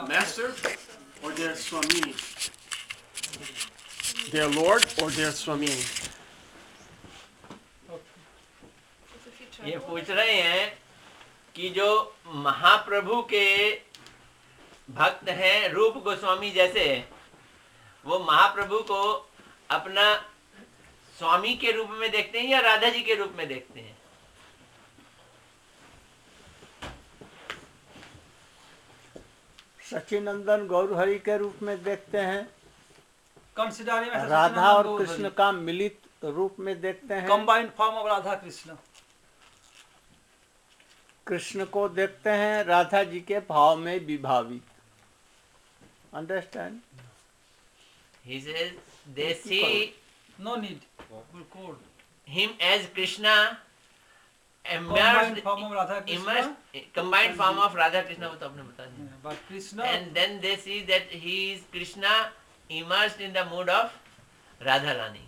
Master or their Swamini? Their Lord or their Swamini? ये पूछ रहे हैं कि जो महाप्रभु के भक्त हैं रूप गोस्वामी जैसे, वो महाप्रभु को अपना स्वामी के रूप में देखते हैं या राधा जी के रूप में देखते हैं? सचिनंदन गौरहरि के रूप में देखते हैं, Considering as राधा और कृष्ण का मिलित रूप में देखते हैं, combined form of Radha Krishna. Krishna को देखते हैं राधा जी के भाव में विभावित. Understand? He says they see No need. We're cold. him as Krishna Combined immersed, form of Radha Krishna. combined form of Radha Krishna, वो तो आपने बता दिया. But Krishna. And then they see that he is Krishna immersed in the mood of Radharani.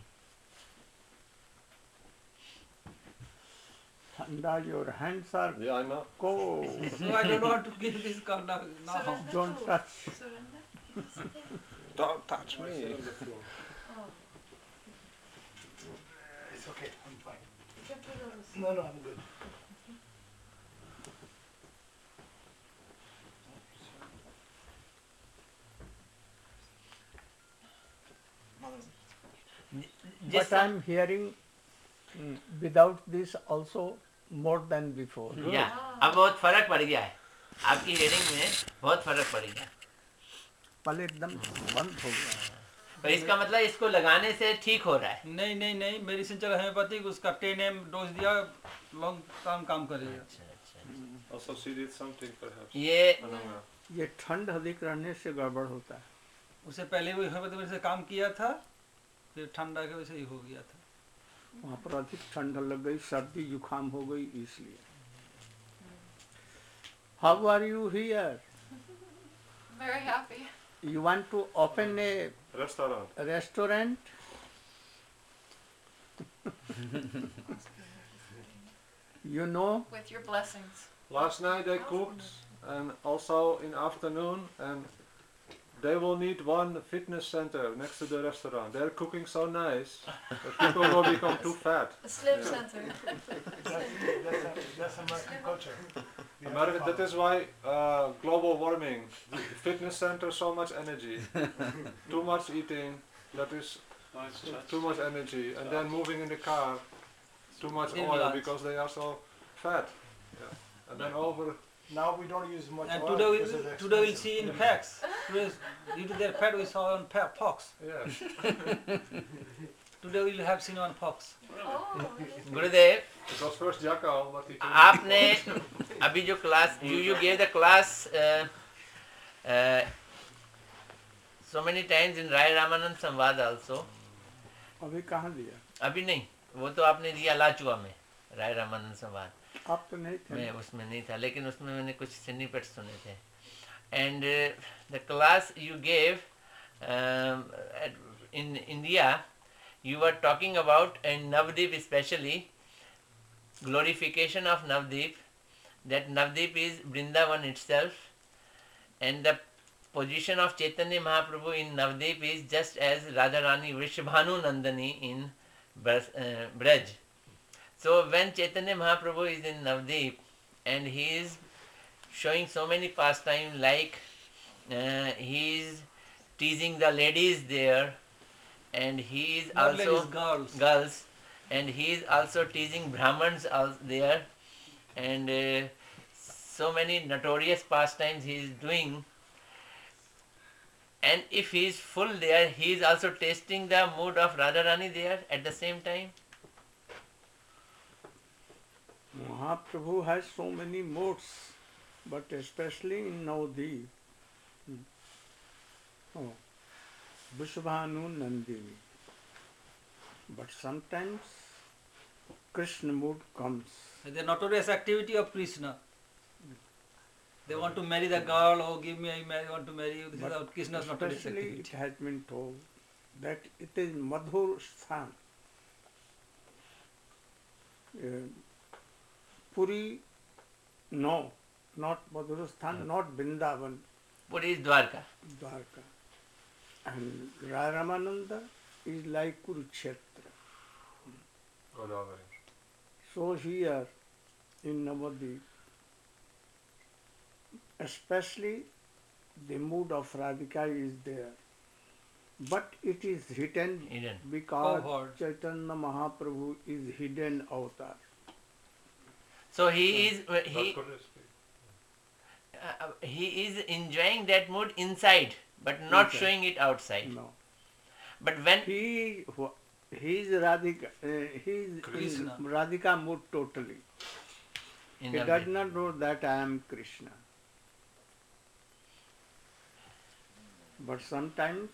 Thanda, your hands are Yeah, I know. cold. So I don't want to give this kind of now. Don't touch. Don't touch me. It's okay, I'm fine. No, I'm good. But I'm hearing without this also more than before. या अब बहुत फर्क पड़ गया है, आपकी heading में बहुत फर्क पड़ गया. पहले एकदम बंद हो गया. पर इसका मतलब इसको लगाने से ठीक हो रहा है. नहीं मेडिसिन चल होम्योपैथिक, उसका 10 mg डोज दिया, लॉन्ग टर्म काम करेगा. Also, she did something perhaps. ये ठंड अधिक रहने से गड़बड़ होता है. उससे पहले भी होम्योपैथिक से काम किया था, फिर ठंडा के वजह से ही हो गया था. वहाँ पर अधिक ठंड लग गई, सर्दी जुकाम हो गई, इसलिए. How are you here? Very happy. You want to open a Restaurant. restaurant? You know? With your blessings. Last night they cooked, and also in afternoon, and they will need one fitness center next to the restaurant. They're cooking so nice that people will become too fat. A slim center. That's American culture. America, that is why global warming, fitness center, so much energy, too much eating, that is too much energy, and then moving in the car, too much oil because they are so fat. Yeah. And then over. Now we don't use much And oil because of the today we'll expensive. see in facts. Due to their fat, we saw on pox. Yeah. Today we'll have seen on pox. Oh. Gurudev, It was first Jackal, but he आपने अभी जो class you gave the class so many times in Rai Ramanand Samvad also. अभी कहाँ दिया? अभी नहीं, वो तो आपने दिया लाचुआ में, राय रामानंद संवाद. आप तो नहीं थे. मैं उसमें नहीं था, लेकिन उसमें मैंने कुछ स्निपेट्स सुने थे. And the class you gave in India, you were talking about in Navdeep especially, glorification of Navdeep, that Navdeep is Vrindavan itself, and the position of Chaitanya Mahaprabhu in Navdeep is just as Radharani Vrishabhanu Nandani in Braj. So when Chaitanya Mahaprabhu is in Navdeep and he is showing so many pastimes, like he is teasing the ladies there, and he is Not also ladies, girls, and he is also teasing Brahmins there, and so many notorious pastimes he is doing. And if he is full there, he is also tasting the mood of Radharani there at the same time. Mahaprabhu has so many modes, but especially in Navdeep. Oh, Vrishabhanu Nandini. But sometimes Krishna mood comes. The notorious activity of Krishna. They want to marry the girl, oh give me, I want to marry you. This is Krishna's notorious Especially it activity. has been told that it is Madhur Sthan. Puri, no, not Madhur Sthan, not Vrindavan. Puri is Dwarka. Dwarka. And Ramananda is like Kurukshetra. Godavari. So here in Navadvip, especially the mood of Radhika is there. But it is hidden Hidden. because Covered. Chaitanya Mahaprabhu is hidden avatar. So he is That's good to speak. he is enjoying that mood inside, but not Inside. showing it outside. No. But when He is Radhika, he is in Krishna. Radhika mood totally. in He the does not know that I am Krishna. But sometimes,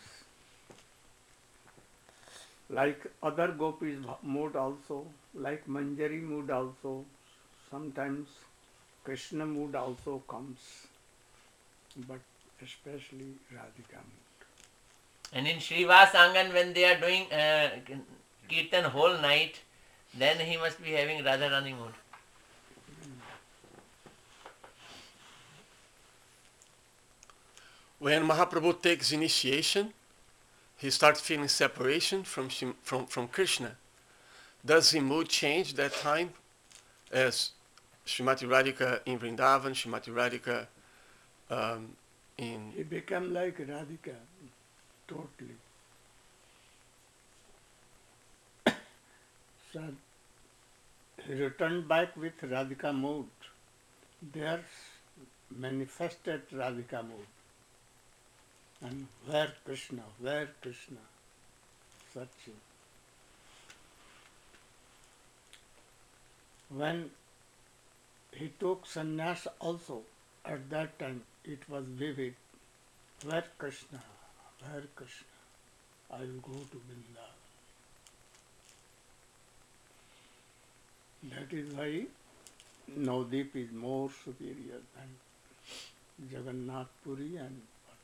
like other gopis mood also, like Manjari mood also, sometimes Krishna mood also comes, but especially Radhika mood. and in Srivas Angan when they are doing kirtan whole night, then he must be having Radharani mood. When Mahaprabhu takes initiation, he starts feeling separation from Krishna. Does his mood change that time? As Srimati Radhika in Vrindavan, Srimati Radhika in... He became like Radhika, totally. So he returned back with Radhika mood. There's manifested Radhika mood. And where Krishna, searching. When he took sannyas also, at that time it was vivid. Where Krishna, I will go to Vrindavan. That is why Navadvip is more superior than Jagannath Puri and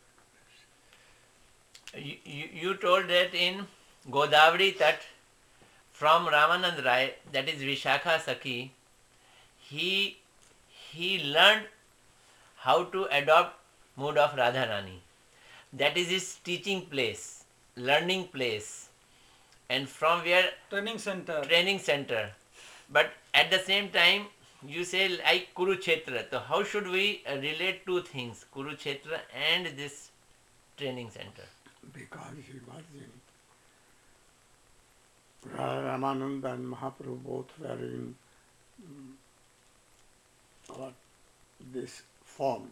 You told that in Godavari Tat from Ramanand Rai, that is Vishakha Sakhi, he learned how to adopt mood of Radharani. That is his teaching place, learning place, and from where Training center. training center. But at the same time, you say like Kurukshetra. So how should we relate two things, Kurukshetra and this training center? because he was in Ramananda and Mahaprabhu both were in this form,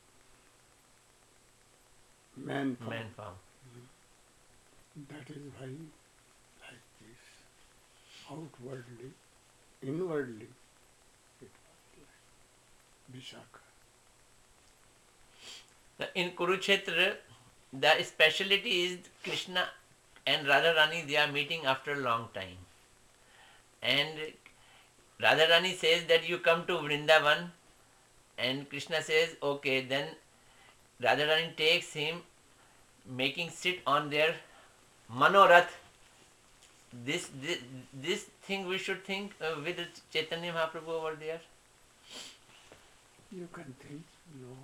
man form. Man form. That is why like this, outwardly, inwardly, it was like Vishakha. In Kurukshetra, the speciality is Krishna and Radharani, they are meeting after a long time. And Radharani says that you come to Vrindavan, and Krishna says, okay, then Radharani takes him, making sit on their Manorath. This thing we should think with Chaitanya Mahaprabhu over there. You can think, no.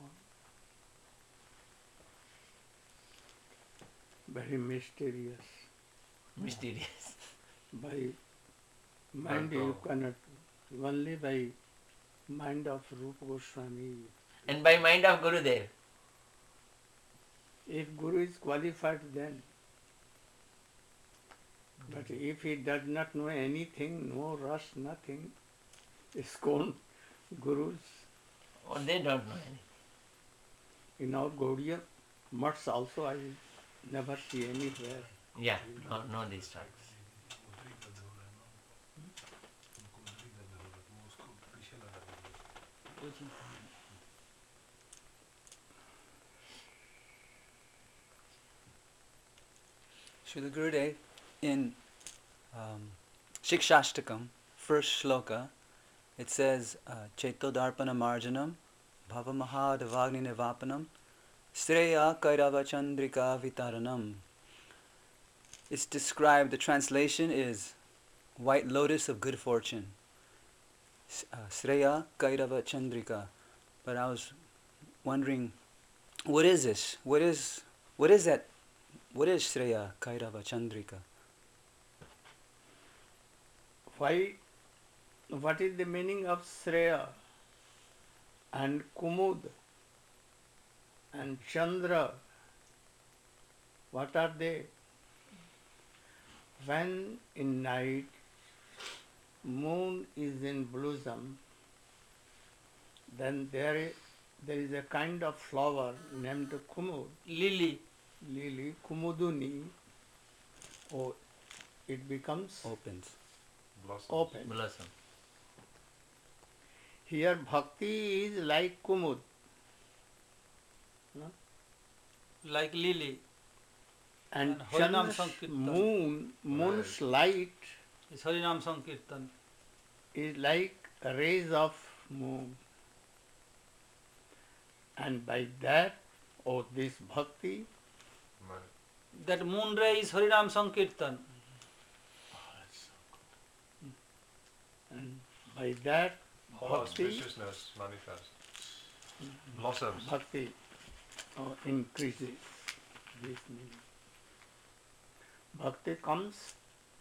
Very mysterious. Mysterious. By mind you cannot, only by mind of Rupa Goswami. And by mind of Gurudev. If Guru is qualified then, but if he does not know anything, no rush, nothing, ISKCON Gurus, Oh, they don't know anything. in our Gaudiya mutts also I never see anywhere. Yeah, no these tracks. Srila Gurudev, in Shikshashtakam, first shloka, it says, Chaitodarpana marjanam, bhavamahadavagni nivapanam, Sreya kairava chandrika vitaranam. It's described, the translation is white lotus of good fortune. Sreya kairava chandrika. But I was wondering, What is this? What is that? What is Shreya Kairava Chandrika? Why? What is the meaning of Shreya and Kumud and Chandra? What are they? When in night moon is in blossom, then there is a kind of flower named Kumud, Lily. lily, Kumuduni. Oh, it becomes Opens. Blossom. open. Blossom. Here bhakti is like Kumud. No? Like lily. And And Harinam Chandra's Sankirtan. moon's light It's Harinam Sankirtan. is like rays of moon. And by that, this bhakti, Right. That moon ray is Harinam Sankirtan. and by that All bhakti, auspiciousness manifests. Blossoms. bhakti increases. This meaning. Bhakti comes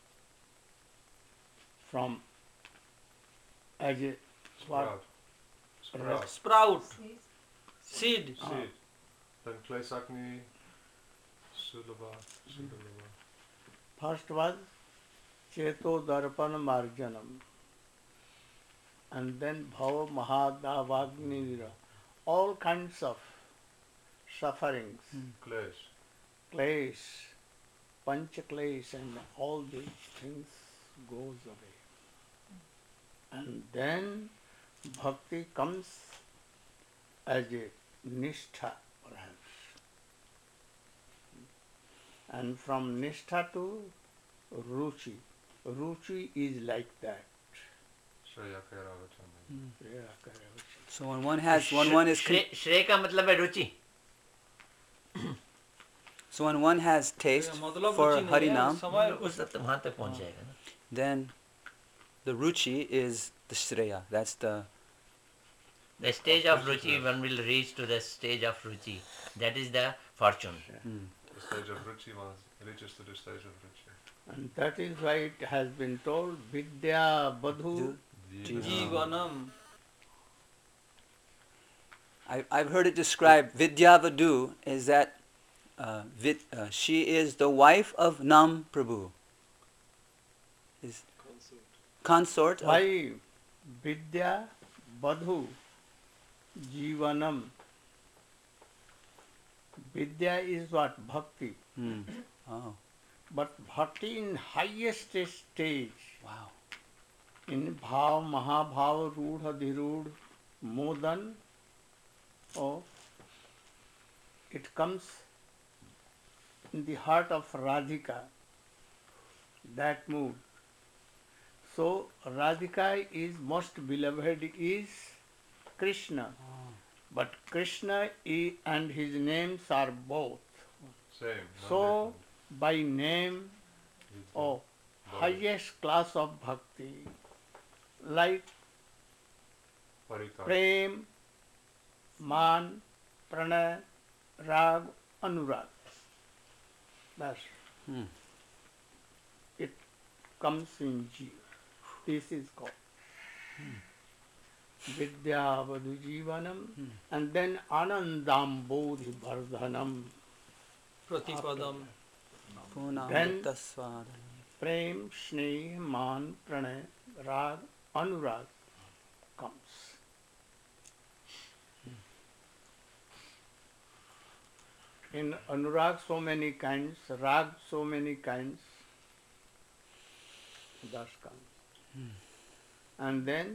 from as a Sprout. Sprout. Sprout. Seed. Seed. Then Klesakni, Sulabha, Sulabha. First was Cheto Darpan Marjanam, and then Bhava Mahadavagnira, all kinds of sufferings, Klesh. clays, panchaklesh, and all these things goes away. And then bhakti comes as a nishtha, perhaps. And from nishtha to ruchi. Ruchi is like that. Shreya Kairava Chandrika. So when one has one is श्रेय का मतलब है रुचि. so when one has taste मतलब for रुचि नहीं है, Harinam, समय उस तक वहाँ तक पहुँच जाएगा ना. then the ruchi is the Shreya. That's the The stage of ruchi, one will reach to the stage of ruchi. That is the fortune. The stage of Ruchi reaches to the stage of Ruchi. And that is why it has been told Vidya Badhu. Jivanam. I've heard it described. Vidyavadu is that she is the wife of Nam Prabhu. Is consort. Of, Why Vidya Badhu Jivanam? Vidya is what? Bhakti. Oh, But bhakti in highest stage, wow. in bhav, mahabhav, rudha, dhirud, modan, it comes in the heart of Radhika, that mood. So Radhika is most beloved is Krishna, but Krishna and his names are both. Same. So by name, Oh. highest class of bhakti, like Parika. prem, man, pranay, rag, anurag. That's it comes in Jiva. This is called Vidya Vadhu Jivanam, and then Anandambodhi Vardhanam, Pratipadam. Then- Punamritaswadhanam. Prem, Sneh, Man, Pranay, Rag, Anurag comes. In Anurag so many kinds, Rag so many kinds, thus comes. And then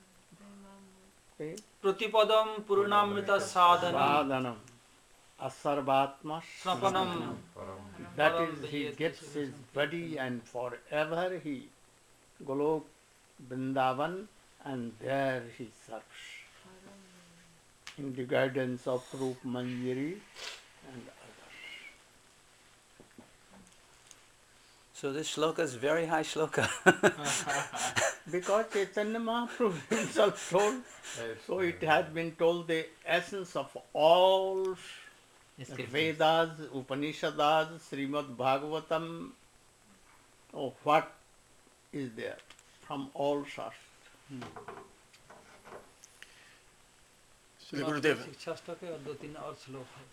Pratipadam Purnamrita Sadhanam. Sadhanam, Asarvatma Snapanam. Param. That is, he gets his body and forever he Golok Vrindavan, and there he serves in the guidance of Rup Manjari and others. So this shloka is very high shloka. Because Chaitanya Mahaprabhu himself told, so it has been told the essence of all Vedas, Upanishads, Srimad Bhagavatam, oh, what is there from all Shastra. Shri Gurudeva. शिक्षाष्टक के और 2-3 और श्लोक है.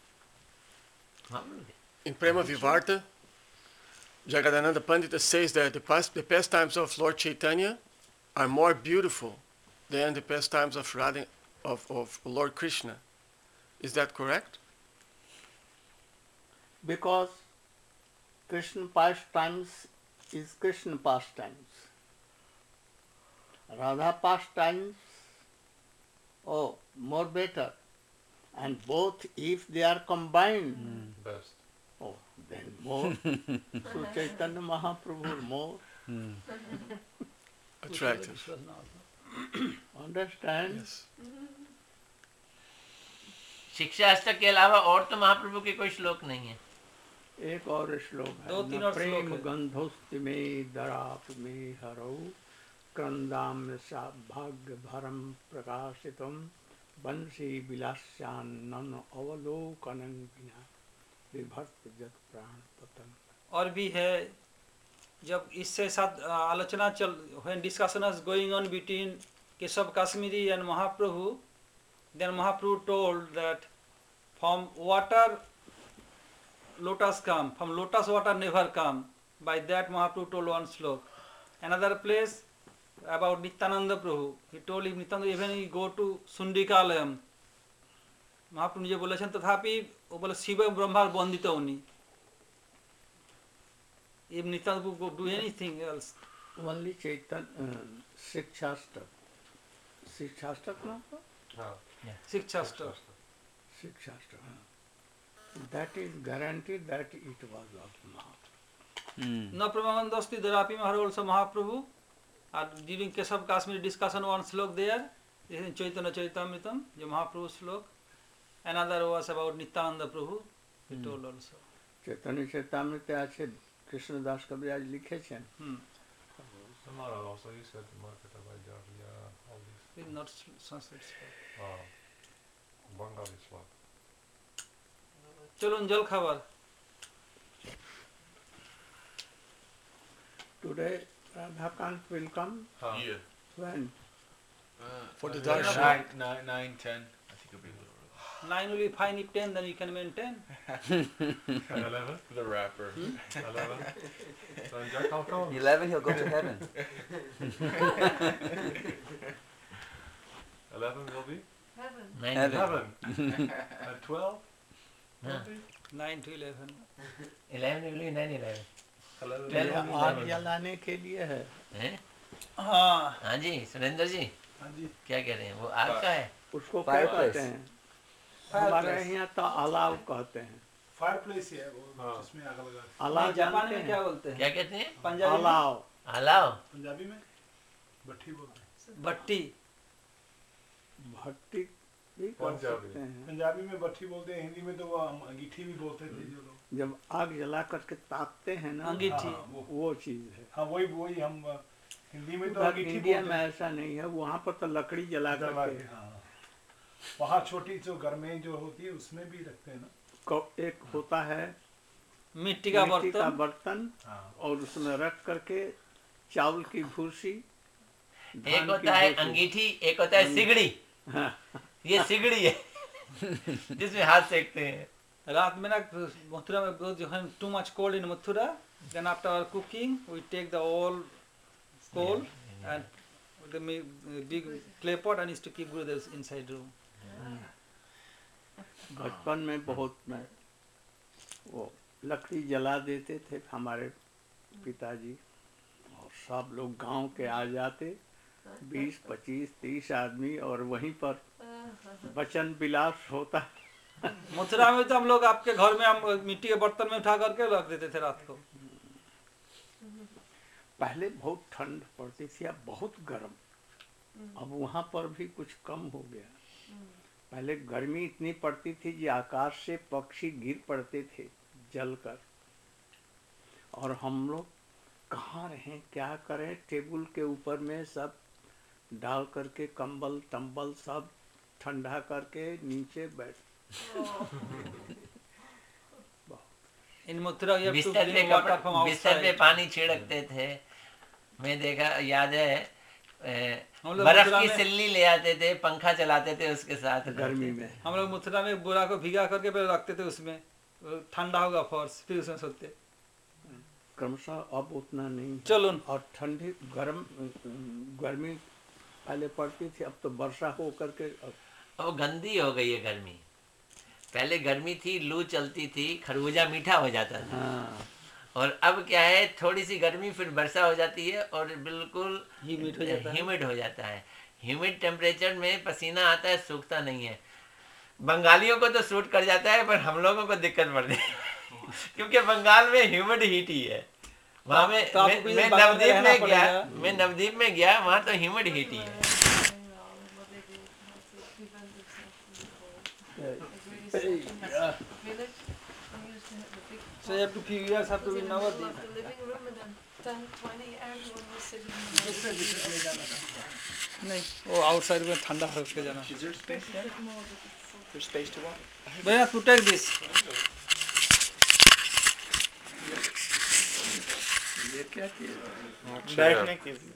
In Prema Vivarta, Jagadananda Pandita says that the pastimes of Lord Chaitanya are more beautiful than the pastimes of Lord Krishna. Is that correct? Because Krishna pastimes is Krishna pastimes. Radha pastimes, oh, more better. And both, if they are combined, Best. oh, then more. So Chaitanya Mahaprabhu more. Attractive. Understand? Yes. शिक्षा अष्टक के अलावा और तो महाप्रभु के कोई श्लोक नहीं है. एक और श्लोक है. 2-3 न और प्रेम श्लोक है. गंधोस्ति में दराप में हरौ क्रंदाम भाग्य भरम प्रकाशितम बंसी विलास्यानन अवलोकनं विना विभक्त जग प्राण पतन. और भी है, जब इससे साथ आलोचना चल, when discussion is going on between Keshav Kashmiri and Mahaprabhu, then Mahaprabhu told that from water lotus come, from lotus water never come. By that Mahaprabhu told one slok. Another place about Nityananda Prabhu, he told him Nityananda even he go to Sundikalayam. Mahaprabhu ji बोले तथापि वो बोले शिव ब्रह्मा बंदित उन्हीं. If Nityananda Prabhu do anything else, Only Chaitanya Sikshastak. Sikshastak no? Sikshastra. Sikshastak. That is guaranteed that it was of Mahaprabhu. No Pramanandasti Dharapi Maharaj also Mahaprabhu. During Keshav Kashmiri discussion one slok there, this is Chaitanya Charitamritam, the Mahaprabhu slok. Another was about Nityananda Prabhu, he told also. Chaitanya Charitamrita আছে কৃষ্ণদাস কবিরাজ লিখেছেন. Tomorrow also you said Market of Vaidya, all these. It's not Sanskrit slok. Bengali slot. চলুন জল খাবার. Today Radhakant will come. Yeah. When? For the Darshan. darshan. 9, 10. I think it'll be a little 9 will be fine, if 10 then you can maintain. 11? early. The rapper. 11? So Jack, how come? 11, he'll go to heaven. 11 will be? Heaven. 9, 11. And 12? 9 to 11. 11 will be 9, 11. 11. Twelve. ये आग जलाने के लिए है. हैं? हाँ. हाँ जी सुरेंद्र जी हाँ जी. क्या कह रहे हैं, वो आग का है. उसको क्या Fireplace. कहते हैं? हमारे यहाँ तो अलाव कहते हैं. फायरप्लेस है वो हाँ. जिसमें आग लगा. अलाव जापानी जानते में क्या हैं? बोलते हैं? क्या कहते हैं? पंजाबी में अलाव. अलाव. पंजाबी में भट्टी बोलते हैं. भट्टी. भट्टी भी कर पंजाबी. सकते हैं. पंजाबी में भट्टी बोलते हैं, हिंदी में तो वो अंगीठी भी बोलते थे जो लोग. जब आग जला करके तापते हैं ना, अंगीठी. हाँ, वो चीज है. हाँ वही हम हिंदी में तो उधर अंगीठी इंडिया में बोलते हैं. ऐसा नहीं है. वहाँ पर तो लकड़ी जला जला करके के, हाँ. वहाँ छोटी जो घर में जो होती है उसमें भी रखते हैं ना. एक होता है मिट्टी का मिट्टी का बर्तन. बर्तन हाँ. और उसमें रख करके चावल की भूसी, एक धान की होता है भूसी. अंगीठी, एक होता है सिगड़ी. हाँ. ये सिगड़ी है जिसमें हाथ सेकते हैं. रात में ना मथुरा में बहुत जो है too much cold in Mathura, then after our cooking we take the all coal and the big clay pot and used to keep Gurudev's inside room. बचपन में बहुत में वो लकड़ी जला देते थे हमारे पिताजी, और सब लोग गांव के आ जाते, 20, 25, 30 आदमी, और वहीं पर वचन विलास होता. मथुरा में तो हम लोग आपके घर में हम मिट्टी के बर्तन में उठा करके रख देते थे रात को. पहले बहुत ठंड पड़ती थी, अब बहुत गर्म. अब वहाँ पर भी कुछ कम हो गया. पहले गर्मी इतनी पड़ती थी कि आकाश से पक्षी गिर पड़ते थे जलकर, और हम लोग कहाँ रहें, क्या करें, टेबल के ऊपर में सब डाल करके कंबल तंबल सब ठंडा करके नीचे बैठ. In Mathura, you have to बिस्तर पे bring water from बिस्तर पे outside. पानी छिड़कते थे. मैं देखा, याद है, हम लोग बर्फ मथुरा की में- सिल्ली ले आते थे, पंखा चलाते थे उसके साथ गर्मी रहते में थे. हम लोग मथुरा में बोरा को भिगा करके पहले रखते थे उसमें, ठंडा होगा फर्श, फिर उसमें सोते. क्रमशः अब उतना नहीं है। चलो और ठंडी गर्मी पहले पड़ती थी, अब तो वर्षा हो करके वो गंदी हो गई है गर्मी. पहले गर्मी थी, लू चलती थी, खरबूजा मीठा हो जाता था. हाँ और अब क्या है, थोड़ी सी गर्मी फिर वर्षा हो जाती है और बिल्कुल Humid हो जाता है. ह्यूमिड हो जाता है. ह्यूमिड टेम्परेचर में पसीना आता है, सूखता नहीं है. बंगालियों को तो सूट कर जाता है, पर हम लोगों को दिक्कत पड़ती है क्योंकि बंगाल में ह्यूमिड हीट ही है. वहाँ में तो आपको मैं बंगाल में नवद्वीप रहना में गया, पड़ेगा. मैं नवद्वीप में गया, वहाँ तो ह्यूमिड हीट ही है. So you have to few years have to be Navadvip. The living room and then 10, 20, everyone was sitting in the नहीं, वो आउटसाइड में ठंडा है उसके जाना. Is there space there? There's space to walk? भैया to take this. ये क्या किया बैठने के लिए.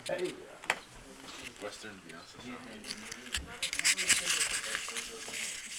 Western Beyonce.